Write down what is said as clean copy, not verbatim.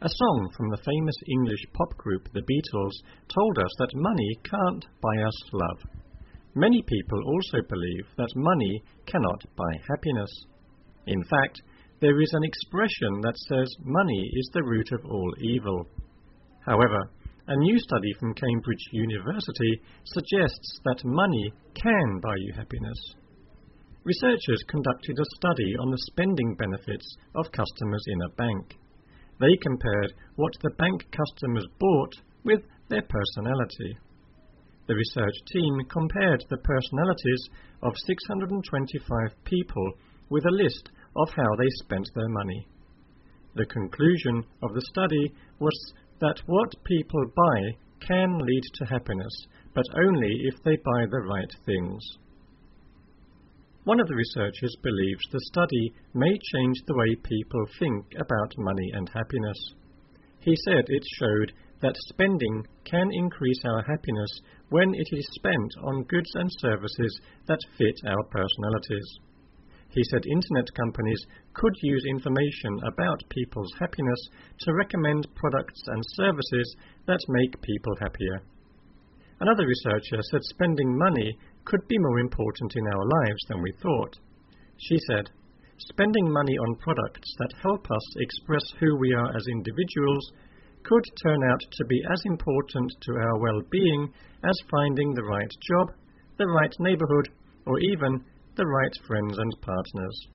A song from the famous English pop group The Beatles told us that money can't buy us love. Many people also believe that money cannot buy happiness. In fact, there is an expression that says money is the root of all evil. However, a new study from Cambridge University suggests that money can buy you happiness. Researchers conducted a study on the spending benefits of customers in a bank. They compared what the bank customers bought with their personality. The research team compared the personalities of 625 people with a list of how they spent their money. The conclusion of the study was that what people buy can lead to happiness, but only if they buy the right things. One of the researchers believes the study may change the way people think about money and happiness. He said it showed that spending can increase our happiness when it is spent on goods and services that fit our personalities. He said internet companies could use information about people's happiness to recommend products and services that make people happier. Another researcher said spending money could be more important in our lives than we thought. She said, spending money on products that help us express who we are as individuals could turn out to be as important to our well-being as finding the right job, the right neighborhood, or even the right friends and partners.